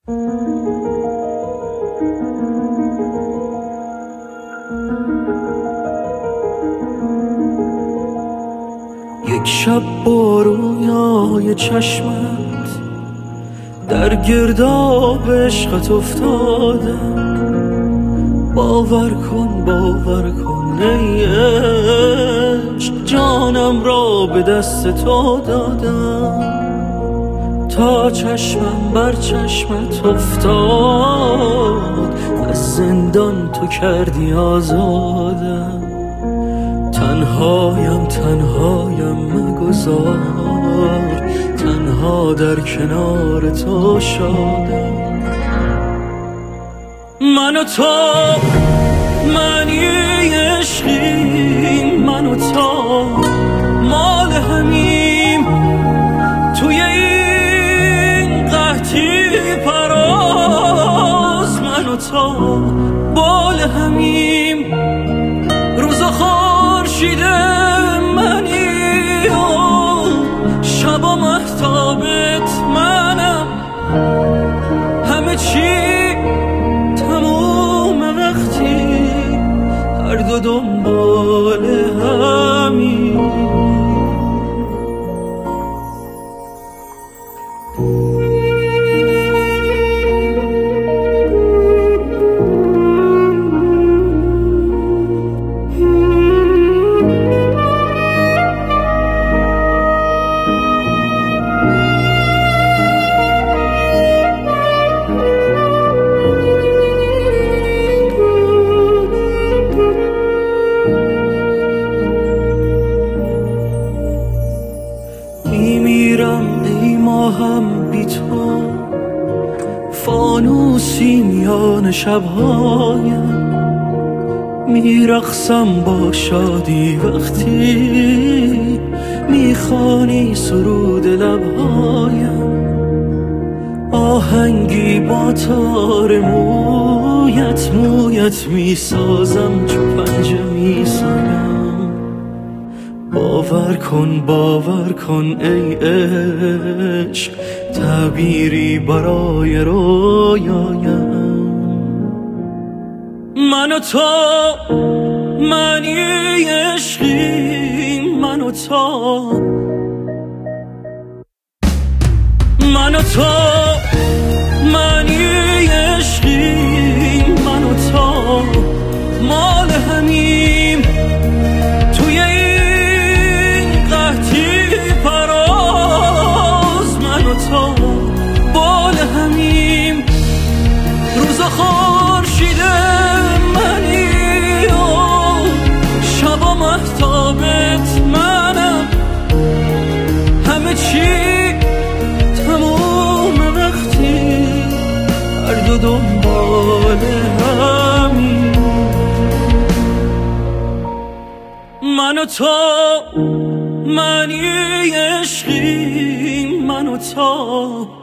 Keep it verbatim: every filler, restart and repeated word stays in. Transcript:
یک شب با رویای چشمت در گرداب عشقت افتادم. باور کن باور کن ای عشق، جانم را به دست تو دادم. تا چشمم بر چشمت افتاد، از زندان تو کردی آزادم. تنهایم تنهایم مگذار، تنها در کنار تو شادم. من و تو معنی عشقیم، من و تو مال همیم. توی این قحطی پراز من و تو بال همیم. روز خورشید منی و شب و مهتابت منم. همه چی تموم وقتی، هر دو دنبال همین. میمیرم ای ماهم بی تو، فانوسی میان شبهایم. میرقصم با شادی وقتی میخوانی سرود لبهایم. آهنگی با تار مویت مویت میسازم، چو پنجه میسایم. باور کن باور کن ای عشق، تعبیری برای رویایم. من و تو معنی عشقیم، من و تو من و تو معنی عشقیم، من و تو مال همیم. توی این قحطی پراز من و تو بال همیم. روز خورشید منی و شب و مهتابت منم. همه چی تموم وقتی، هر دو دنبال همین. من و تو معنی عشقیم، من و تو